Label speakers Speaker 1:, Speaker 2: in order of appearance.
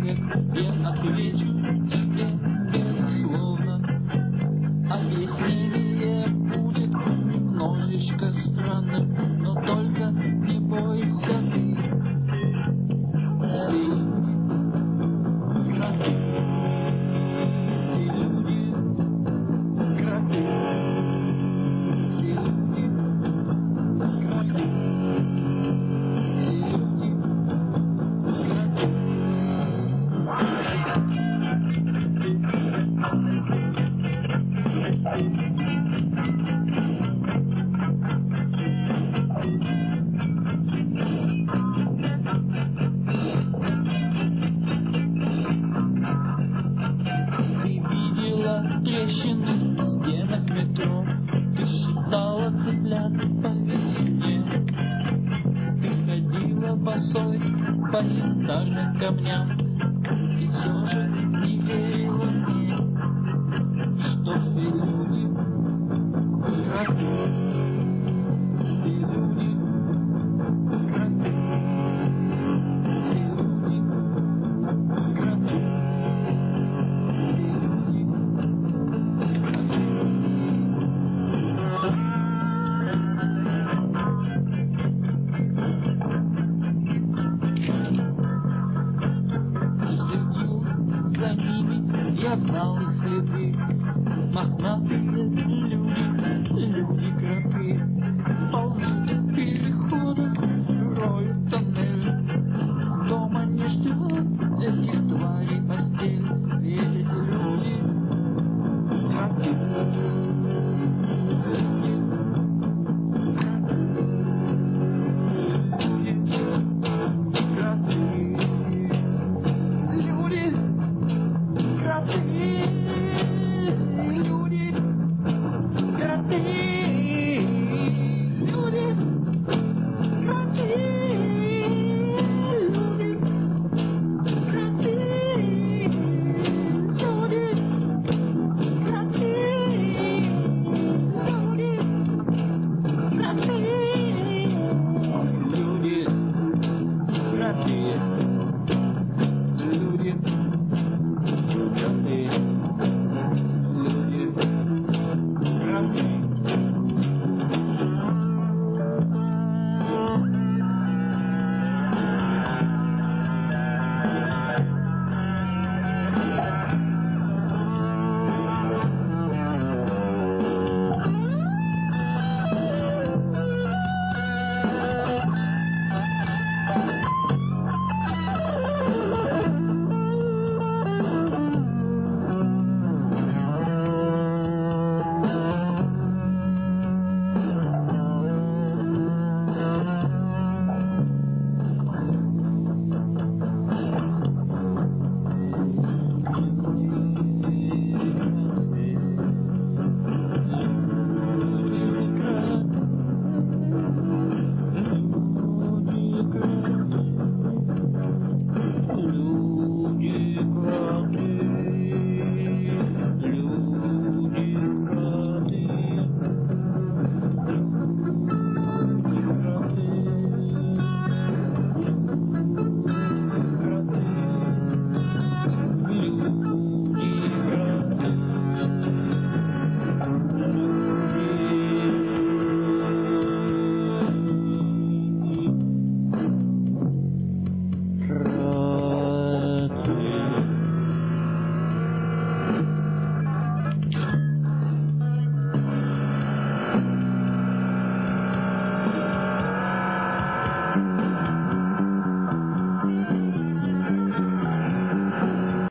Speaker 1: человек, я отвечу тебе безусловно. Объяснение будет немножечко странным, но только не бойся ты. Все люди кроты, все люди кроты, все люди кроты, все люди кроты. Ты видела трещины в стенах метро, ты считала цыплят по весне, ты ходила босой по янтарным камням, и все же не верила мне, что все люди кроты, все люди кроты, все люди кроты, все люди следил за ними, я знал их следы. Мохнатые люди кроты, ползут в переходах, роют тоннель. Дома не ждет этих тварей постель, ведь эти люди кроты. Люди,